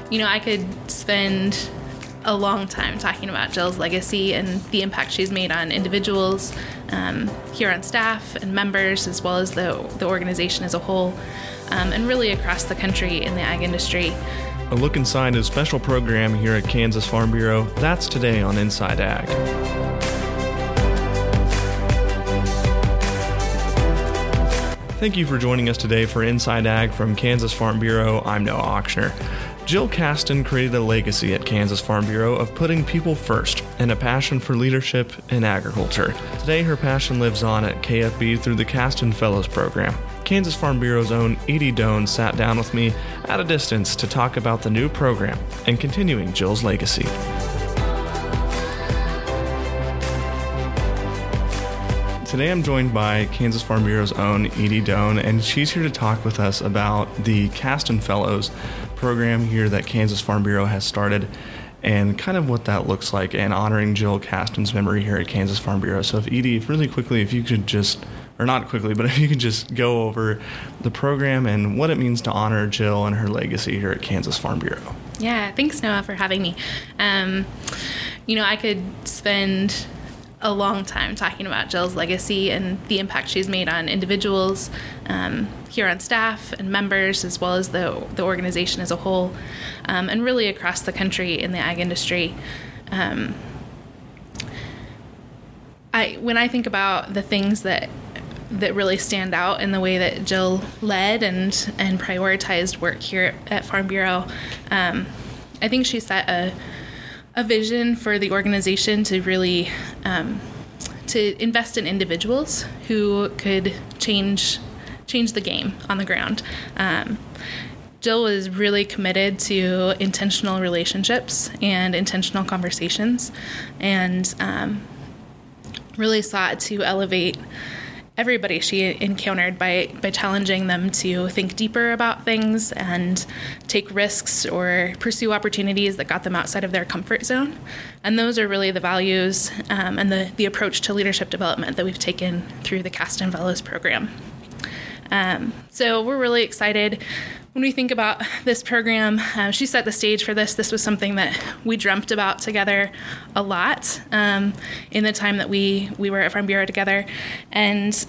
I could spend a long time talking about Jill's legacy and the impact she's made on individuals here on staff and members, as well as the organization as a whole, and really across the country in the ag industry. A look inside a special program here at Kansas Farm Bureau. That's today on Inside Ag. Thank you for joining us today for Inside Ag from Kansas Farm Bureau. I'm Noah Ochsner. Jill Kasten created a legacy at Kansas Farm Bureau of putting people first and a passion for leadership in agriculture. Today, her passion lives on at KFB through the Kasten Fellows Program. Kansas Farm Bureau's own Edie Doan sat down with me at a distance to talk about the new program and continuing Jill's legacy. Today I'm joined by Kansas Farm Bureau's own Edie Doan, and she's here to talk with us about the Kasten Fellows program here that Kansas Farm Bureau has started and kind of what that looks like and honoring Jill Kasten's memory here at Kansas Farm Bureau. So Edie, really quickly, if you could just, or not quickly, but if you could just go over the program and what it means to honor Jill and her legacy here at Kansas Farm Bureau. Yeah, thanks Noah for having me. I could spend a long time talking about Jill's legacy and the impact she's made on individuals here on staff and members, as well as the organization as a whole, and really across the country in the ag industry. When I think about the things that really stand out in the way that Jill led and prioritized work here at Farm Bureau, I think she set a vision for the organization to really to invest in individuals who could change the game on the ground. Jill was really committed to intentional relationships and intentional conversations, and really sought to elevate everybody she encountered by challenging them to think deeper about things and take risks or pursue opportunities that got them outside of their comfort zone. And those are really the values and the approach to leadership development that we've taken through the Kasten Fellows program. So we're really excited when we think about this program. She set the stage for this. This was something that we dreamt about together a lot in the time that we were at Farm Bureau together. And,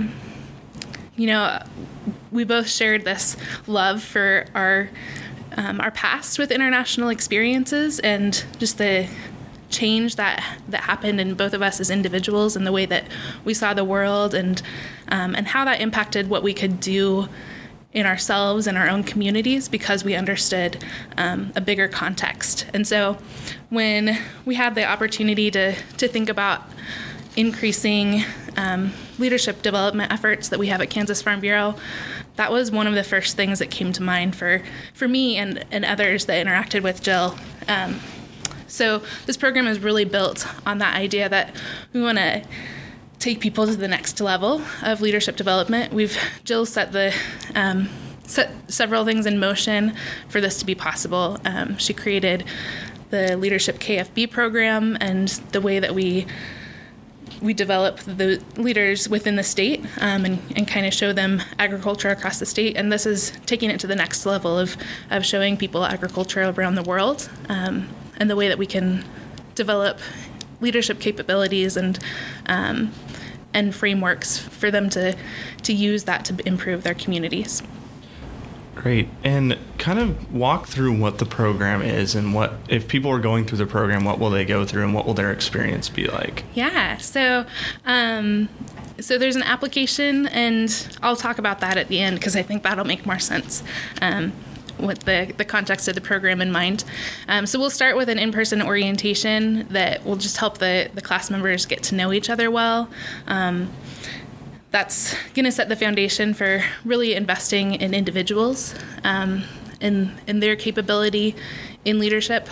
we both shared this love for our past with international experiences and just the change that happened in both of us as individuals and the way that we saw the world and how that impacted what we could do in ourselves and our own communities because we understood a bigger context. And so when we had the opportunity to think about increasing leadership development efforts that we have at Kansas Farm Bureau, that was one of the first things that came to mind for me and others that interacted with Jill. So this program is really built on that idea that we want to take people to the next level of leadership development. Jill set several things in motion for this to be possible. She created the Leadership KFB program and the way that we develop the leaders within the state and kind of show them agriculture across the state. And this is taking it to the next level of showing people agriculture around the world and the way that we can develop leadership capabilities and frameworks for them to use that to improve their communities. Great. And kind of walk through what the program is and what, if people are going through the program, what will they go through and what will their experience be like? Yeah. So there's an application, and I'll talk about that at the end because I think that'll make more sense with the context of the program in mind. So we'll start with an in-person orientation that will just help the class members get to know each other well. That's going to set the foundation for really investing in individuals, in their capability in leadership.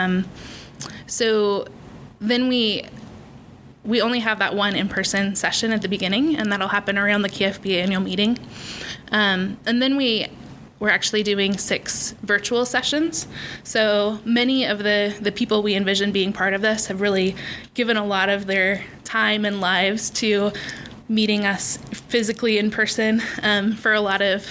So then we only have that one in-person session at the beginning, and that'll happen around the KFB annual meeting. And then we're actually doing 6 virtual sessions. So many of the people we envision being part of this have really given a lot of their time and lives to meeting us physically in person for a lot of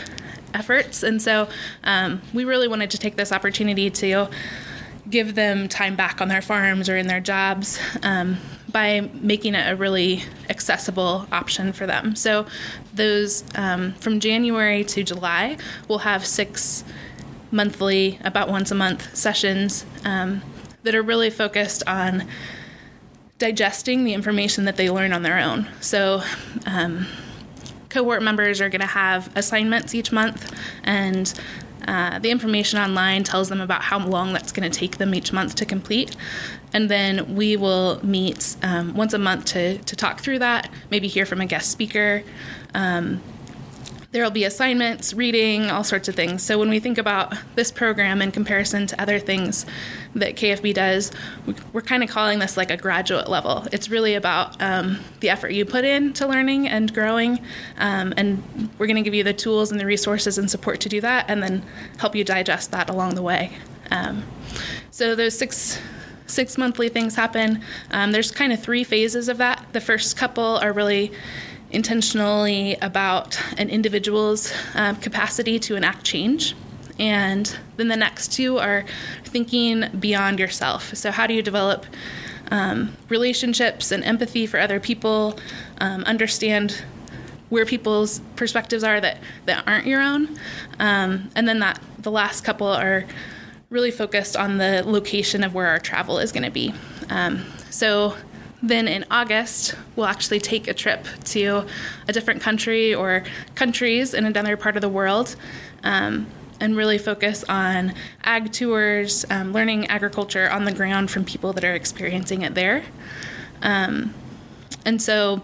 efforts. And so we really wanted to take this opportunity to give them time back on their farms or in their jobs by making it a really accessible option for them. So those from January to July, we'll have 6 monthly, about once a month sessions that are really focused on digesting the information that they learn on their own. So cohort members are going to have assignments each month, and the information online tells them about how long that's going to take them each month to complete. And then we will meet once a month to talk through that, maybe hear from a guest speaker. There will be assignments, reading, all sorts of things. So when we think about this program in comparison to other things that KFB does, we're kind of calling this like a graduate level. It's really about the effort you put into learning and growing, and we're going to give you the tools and the resources and support to do that, and then help you digest that along the way. So those six monthly things happen. There's kind of 3 phases of that. The first couple are really intentionally about an individual's capacity to enact change. And then the next 2 are thinking beyond yourself. So how do you develop relationships and empathy for other people, understand where people's perspectives are that aren't your own. And then the last couple are really focused on the location of where our travel is going to be. So then in August, we'll actually take a trip to a different country or countries in another part of the world, and really focus on ag tours, learning agriculture on the ground from people that are experiencing it there. And so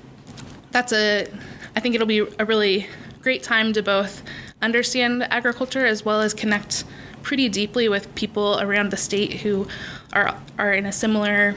I think it'll be a really great time to both understand agriculture as well as connect pretty deeply with people around the state who are in a similar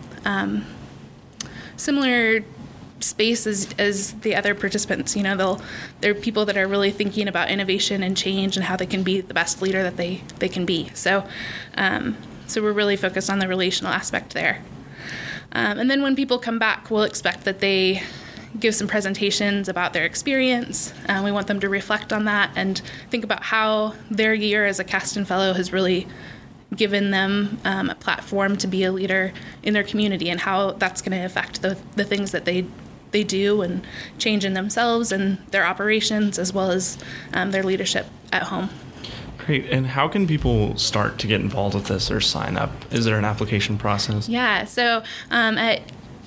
space as the other participants. You know, they're people that are really thinking about innovation and change and how they can be the best leader that they can be. So we're really focused on the relational aspect there. And then when people come back, we'll expect that they give some presentations about their experience. We want them to reflect on that and think about how their year as a Kasten Fellow has really given them a platform to be a leader in their community, and how that's going to affect the things that they do and change in themselves and their operations, as well as their leadership at home. Great. And how can people start to get involved with this or sign up? Is there an application process? Yeah. So at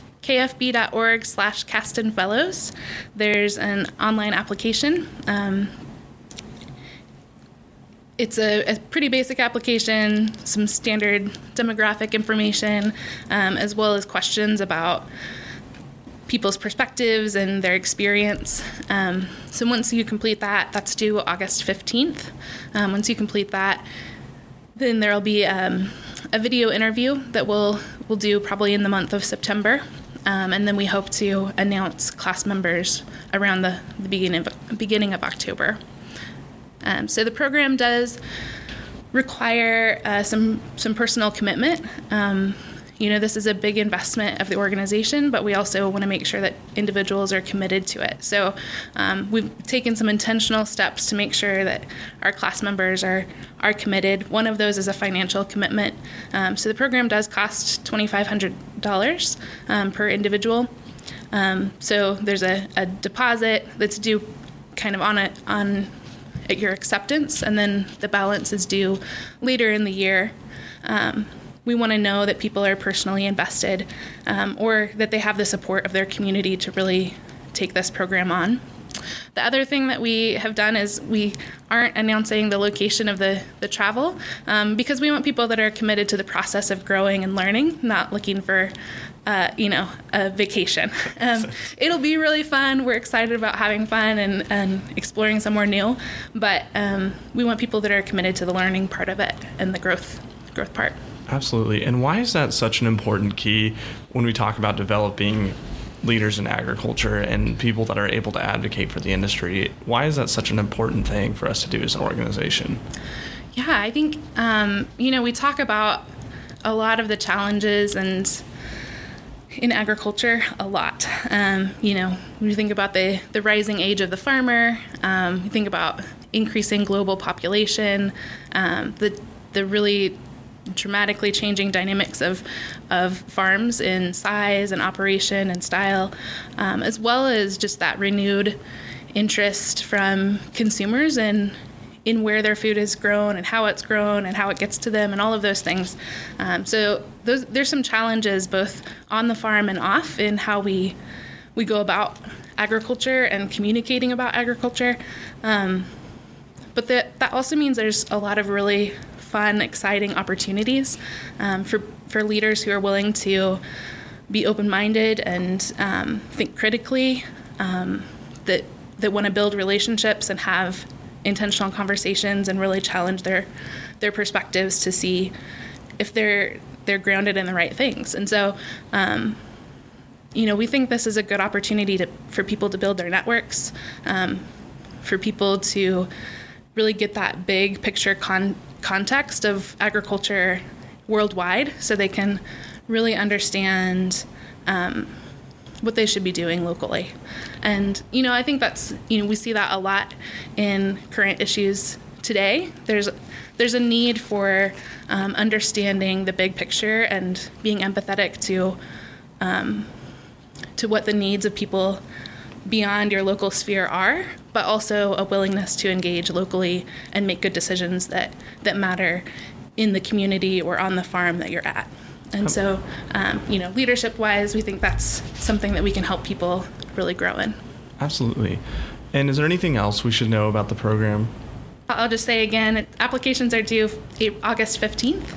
kfb.org/KastenFellows, there's an online application. It's a pretty basic application, some standard demographic information, as well as questions about people's perspectives and their experience. So once you complete that, that's due August 15th. Once you complete that, then there'll be a video interview that we'll do probably in the month of September. And then we hope to announce class members around the beginning of October. So the program does require some personal commitment. This is a big investment of the organization, but we also want to make sure that individuals are committed to it. So we've taken some intentional steps to make sure that our class members are committed. One of those is a financial commitment. So the program does cost $2,500 per individual. So there's a deposit that's due kind of on at your acceptance, and then the balance is due later in the year. We want to know that people are personally invested, or that they have the support of their community to really take this program on. The other thing that we have done is we aren't announcing the location of the travel, because we want people that are committed to the process of growing and learning, not looking for a vacation. It'll be really fun. We're excited about having fun and exploring somewhere new, but we want people that are committed to the learning part of it and the growth part. Absolutely. And why is that such an important key when we talk about developing leaders in agriculture and people that are able to advocate for the industry? Why is that such an important thing for us to do as an organization? Yeah, I think, we talk about a lot of the challenges in agriculture a lot. When you think about the rising age of the farmer, you think about increasing global population, the really dramatically changing dynamics of farms in size and operation and style, as well as just that renewed interest from consumers in where their food is grown and how it's grown and how it gets to them and all of those things. So there's some challenges both on the farm and off in how we go about agriculture and communicating about agriculture. But that also means there's a lot of really fun, exciting opportunities for leaders who are willing to be open-minded and think critically, that want to build relationships and have intentional conversations and really challenge their perspectives to see if they're grounded in the right things. And so, we think this is a good opportunity for people to build their networks, for people to really get that big picture context of agriculture worldwide, so they can really understand what they should be doing locally. And, I think that's, we see that a lot in current issues today. There's a need for understanding the big picture and being empathetic to what the needs of people beyond your local sphere are, but also a willingness to engage locally and make good decisions that matter in the community or on the farm that you're at. And so, leadership-wise, we think that's something that we can help people really grow in. Absolutely. And is there anything else we should know about the program? I'll just say again, applications are due August 15th.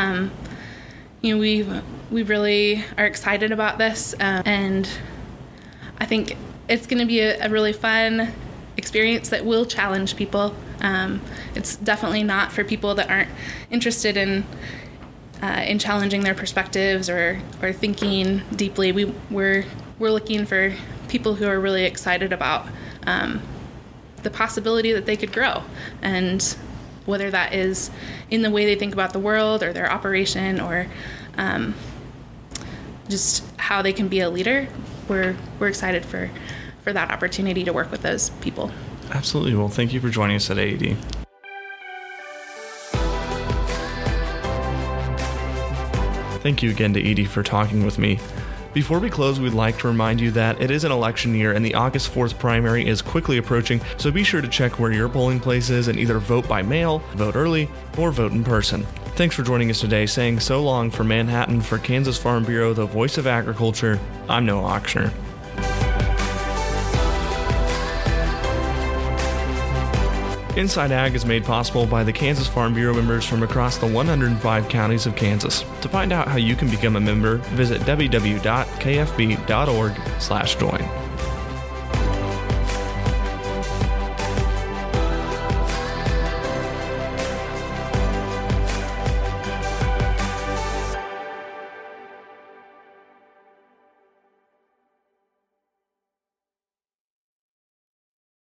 We really are excited about this, and I think it's going to be a really fun experience that will challenge people. It's definitely not for people that aren't interested in challenging their perspectives or thinking deeply. We're looking for people who are really excited about the possibility that they could grow, and whether that is in the way they think about the world or their operation or just how they can be a leader. We're excited for that opportunity to work with those people. Absolutely. Well, thank you for joining us today, Edie. Thank you again to Edie for talking with me. Before we close, we'd like to remind you that it is an election year and the August 4th primary is quickly approaching, so be sure to check where your polling place is and either vote by mail, vote early, or vote in person. Thanks for joining us today. Saying so long for Manhattan, for Kansas Farm Bureau, the voice of agriculture, I'm Noah Ochsner. Inside Ag is made possible by the Kansas Farm Bureau members from across the 105 counties of Kansas. To find out how you can become a member, visit www.kfb.org/join.